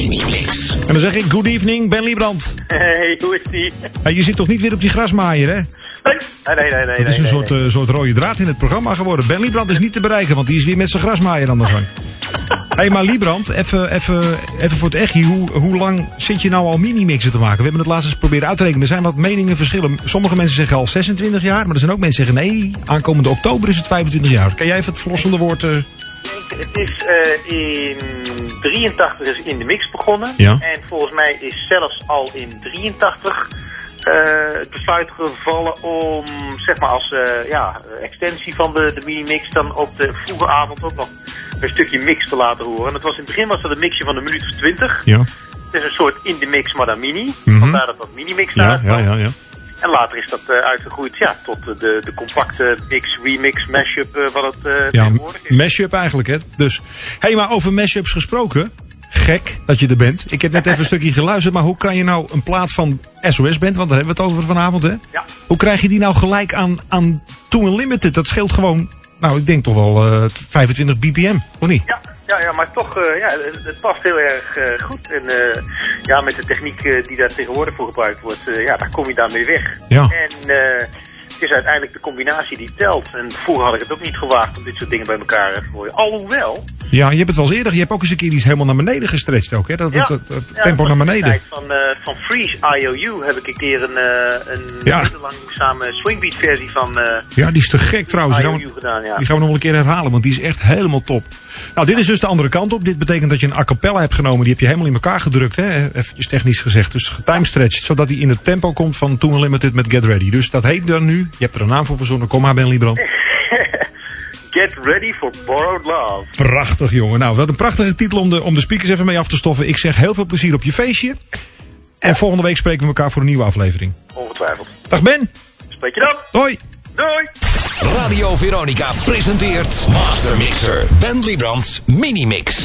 Minimix. En dan zeg ik good evening, Ben Liebrand. Hey, hoe is die? Je zit toch niet weer op die grasmaaier, hè? Nee. Het is een soort rode draad in het programma geworden. Ben Liebrand is niet te bereiken, want die is weer met zijn grasmaaier aan de gang. Hé, maar Liebrand, even voor het echt. Hoe lang zit je nou al minimixen te maken? We hebben het laatst eens proberen uit te rekenen. Er zijn wat meningen verschillen. Sommige mensen zeggen al 26 jaar, maar er zijn ook mensen die zeggen nee, aankomende oktober is het 25 jaar. Kan jij even het verlossende woord... Het is in 83 is in de mix begonnen. Ja. En volgens mij is zelfs al in 83 het besluit gevallen om, zeg maar als extensie van de mini-mix dan op de vroege avond ook nog een stukje mix te laten horen. En in het begin was dat een mixje van een minuut of 20. Ja. Het is een soort in de mix, maar dan mini. Mhm. Vandaar dat mini-mix daar Ja. En later is dat uitgegroeid tot de compacte mix, remix, mashup wat het tegenwoordig is. Mashup eigenlijk, hè. Dus, maar over mashups gesproken. Gek dat je er bent. Ik heb net even een stukje geluisterd, maar hoe kan je nou een plaat van SOS Band, want daar hebben we het over vanavond, hè? Ja. Hoe krijg je die nou gelijk aan Too Unlimited? Dat scheelt gewoon, nou, ik denk toch wel 25 bpm, of niet? Ja, maar toch, het past heel erg goed. En met de techniek die daar tegenwoordig voor gebruikt wordt, daar kom je daarmee weg. Ja. En het is uiteindelijk de combinatie die telt. En vroeger had ik het ook niet gewaagd om dit soort dingen bij elkaar te gooien. Alhoewel... Ja, je hebt het wel eens eerder. Je hebt ook eens een keer iets helemaal naar beneden gestretcht ook, hè? Dat tempo naar beneden. Van Freeze IOU heb ik een keer een langzame swingbeat versie van ja, die is te gek trouwens. IOU gedaan, ja. Die gaan we nog een keer herhalen, want die is echt helemaal top. Nou, dit is dus de andere kant op. Dit betekent dat je een a cappella hebt genomen. Die heb je helemaal in elkaar gedrukt, hè? Eventjes technisch gezegd. Dus getimestretched, zodat hij in het tempo komt van Too Unlimited met Get Ready. Dus dat heet dan nu, je hebt er een naam voor verzonnen. Kom maar, Ben Liebrand. Get Ready for Borrowed Love. Prachtig, jongen. Nou, wat een prachtige titel om de speakers even mee af te stoffen. Ik zeg heel veel plezier op je feestje. En volgende week spreken we elkaar voor een nieuwe aflevering. Ongetwijfeld. Dag Ben. Spreek je dan. Hoi. Doei. Radio Veronica presenteert Master Mixer Ben Liebrands Minimix.